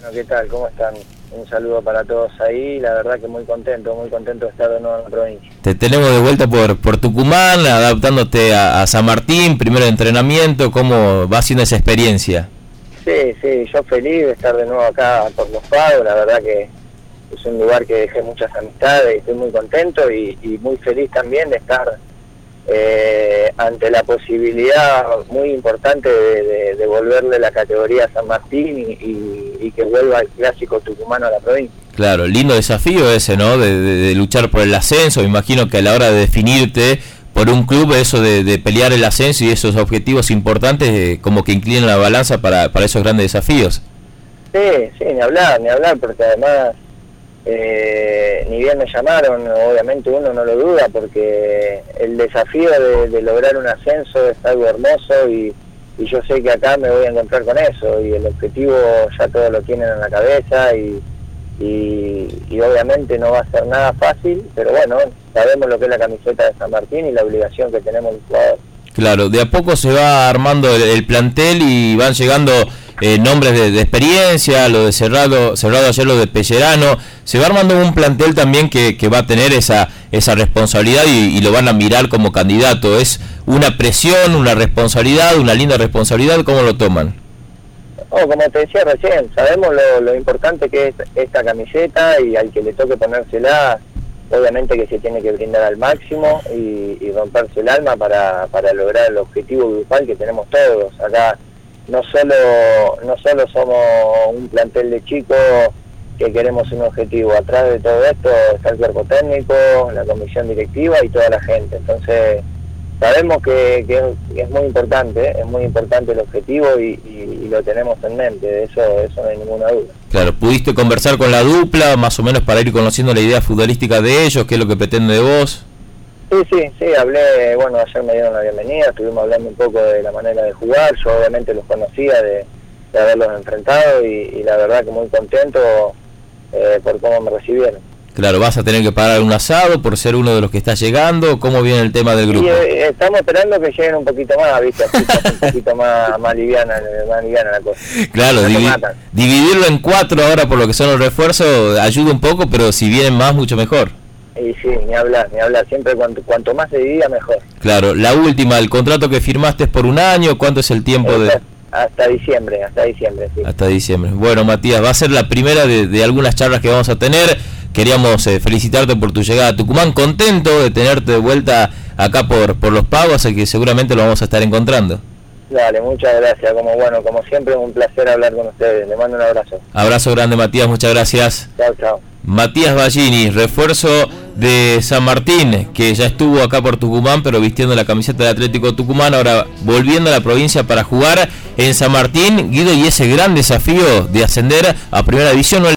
Bueno, ¿qué tal? ¿Cómo están? Un saludo para todos ahí, la verdad que muy contento de estar de nuevo en la provincia. Te tenemos de vuelta por Tucumán, adaptándote a San Martín, primero de entrenamiento, ¿cómo va siendo esa experiencia? Sí, yo feliz de estar de nuevo acá por Los Pagos, la verdad que es un lugar que dejé muchas amistades y estoy muy contento y muy feliz también de estar ante la posibilidad muy importante de devolverle la categoría a San Martín y que vuelva el clásico tucumano a la provincia. Claro, lindo desafío ese, ¿no? De luchar por el ascenso. Me imagino que a la hora de definirte por un club, eso de pelear el ascenso y esos objetivos importantes, como que inclinan la balanza para esos grandes desafíos. Sí, ni hablar, porque además, ni bien me llamaron, obviamente uno no lo duda, porque el desafío de lograr un ascenso es algo hermoso y yo sé que acá me voy a encontrar con eso, y el objetivo ya todos lo tienen en la cabeza y obviamente no va a ser nada fácil, pero bueno, sabemos lo que es la camiseta de San Martín y la obligación que tenemos los jugadores. Claro, de a poco se va armando el plantel y van llegando nombres de experiencia, lo de Cerrado ayer, lo de Pellerano. Se va armando un plantel también que va a tener esa responsabilidad y lo van a mirar como candidato. Es una presión, una responsabilidad, una linda responsabilidad. ¿Cómo lo toman? Como te decía recién, sabemos lo importante que es esta camiseta, y al que le toque ponérsela, obviamente que se tiene que brindar al máximo y romperse el alma para lograr el objetivo grupal que tenemos todos. Acá no solo somos un plantel de chicos que queremos un objetivo, atrás de todo esto está el cuerpo técnico, la comisión directiva y toda la gente. Entonces sabemos que es muy importante el objetivo y lo tenemos en mente, de eso no hay ninguna duda. Claro, ¿pudiste conversar con la dupla más o menos para ir conociendo la idea futbolística de ellos, qué es lo que pretende de vos? Sí, hablé, bueno, ayer me dieron la bienvenida, estuvimos hablando un poco de la manera de jugar, yo obviamente los conocía de haberlos enfrentado y la verdad que muy contento por cómo me recibieron. Claro, ¿vas a tener que pagar un asado por ser uno de los que está llegando? ¿Cómo viene el tema del grupo? Y estamos esperando que lleguen un poquito más, ¿viste? Así un poquito más liviana la cosa. Claro, dividirlo en 4 ahora por lo que son los refuerzos ayuda un poco, pero si vienen más, mucho mejor. Y sí, ni hablar, siempre cuanto más se divida mejor. Claro, la última, el contrato que firmaste es por un año, ¿cuánto es el tiempo de...? Hasta diciembre, sí. Hasta diciembre. Bueno, Matías, va a ser la primera de algunas charlas que vamos a tener. Queríamos felicitarte por tu llegada a Tucumán, contento de tenerte de vuelta acá por Los Pagos, así que seguramente lo vamos a estar encontrando. Dale, muchas gracias, como siempre, es un placer hablar con ustedes, le mando un abrazo. Abrazo grande, Matías, muchas gracias. Chao. Matías Ballini, refuerzo de San Martín, que ya estuvo acá por Tucumán, pero vistiendo la camiseta de Atlético Tucumán, ahora volviendo a la provincia para jugar en San Martín, Guido, y ese gran desafío de ascender a Primera División.